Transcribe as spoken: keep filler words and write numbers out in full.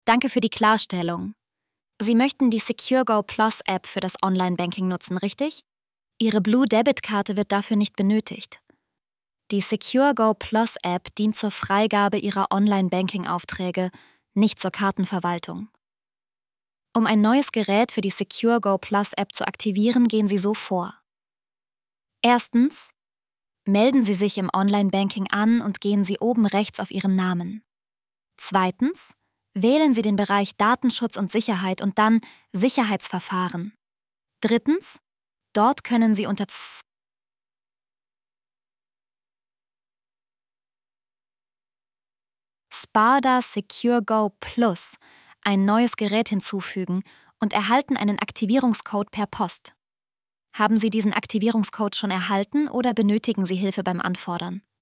Danke für die Klarstellung. Sie möchten die SecureGo Plus App für das Online-Banking nutzen, richtig? Ihre Blue Debit-Karte wird dafür nicht benötigt. Die SecureGo Plus App dient zur Freigabe Ihrer Online-Banking-Aufträge, nicht zur Kartenverwaltung. Um ein neues Gerät für die SecureGo Plus App zu aktivieren, gehen Sie so vor. Erstens, melden Sie sich im Online-Banking an und gehen Sie oben rechts auf Ihren Namen. Zweitens, wählen Sie den Bereich Datenschutz und Sicherheit und dann Sicherheitsverfahren. Drittens, dort können Sie unter Spada SecureGo Plus ein neues Gerät hinzufügen und erhalten einen Aktivierungscode per Post. Haben Sie diesen Aktivierungscode schon erhalten oder benötigen Sie Hilfe beim Anfordern?